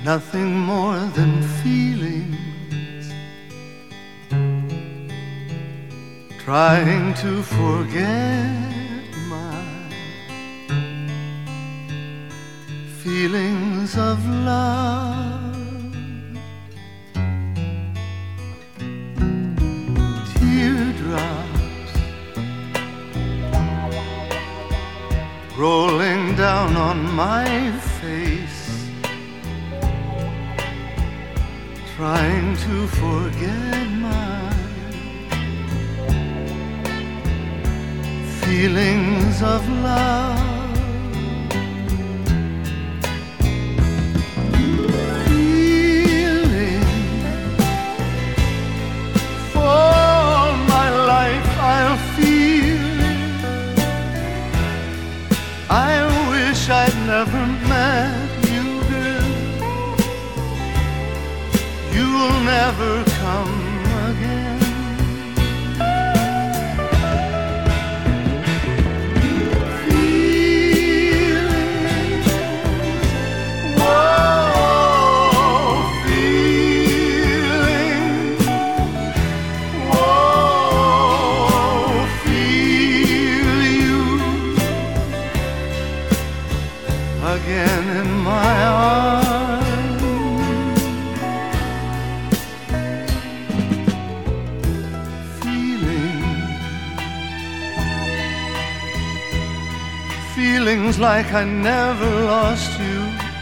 nothing more than feelings, trying to forget my feelings of love. Teardrops rolling down on my face, trying to forget my feelings of love. Feeling for all my life I'll feel it. I wish I'd never met you, girl. You'll never come again. Feeling, whoa, feeling, whoa, feel you again in my arms. Feelings like I never lost you,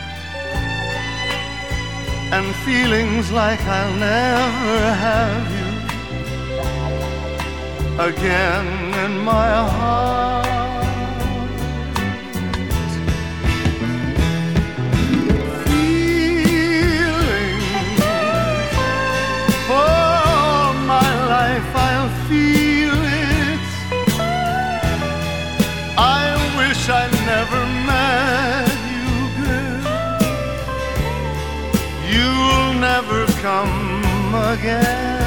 and feelings like I'll never have you again in my heart. Feelings for all my life I'll feel it. I wish I never met you, girl. You'll never come again.